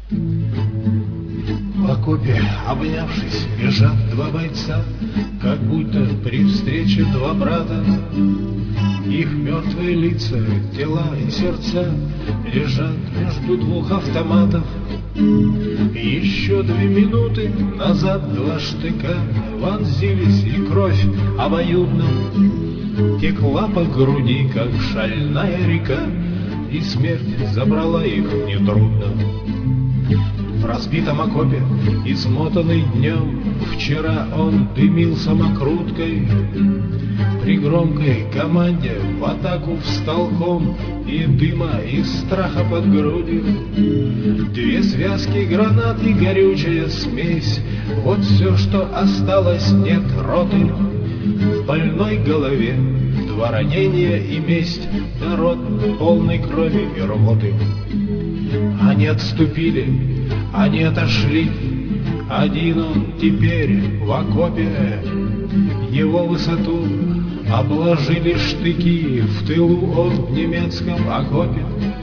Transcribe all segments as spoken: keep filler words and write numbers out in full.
В окопе, обнявшись, лежат два бойца, как будто при встрече два брата. Их мертвые лица, тела и сердца лежат между двух автоматов. Еще две минуты назад два штыка вонзились, и кровь обоюдно текла по груди, как шальная река, и смерть забрала их нетрудно. В разбитом окопе, измотанный днем, вчера он дымил самокруткой. При громкой команде в атаку встал ком и дыма, и страха под грудью. Две связки гранат и горючая смесь — вот все, что осталось, нет роты. В больной голове два ранения и месть, народ полный крови и рвоты. Они отступили, они отошли, один он теперь в окопе. Его высоту обложили штыки, в тылу он в немецком окопе.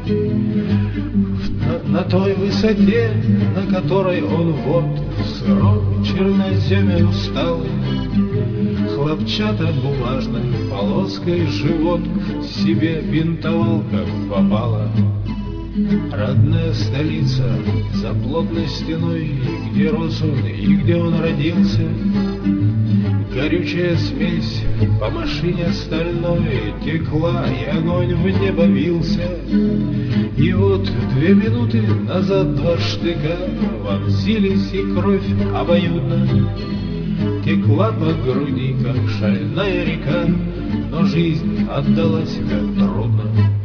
На, на той высоте, на которой он вот в сыром черноземе устал, хлопчатобумажной полоской живот себе бинтовал, как попало. Родная столица за плотной стеной, и где рос он, и где он родился. Горючая смесь по машине стальной текла, и огонь в небо бился. И вот две минуты назад два штыка вонзились, и кровь обоюдно текла по груди, как шальная река, но жизнь отдала себя трудно.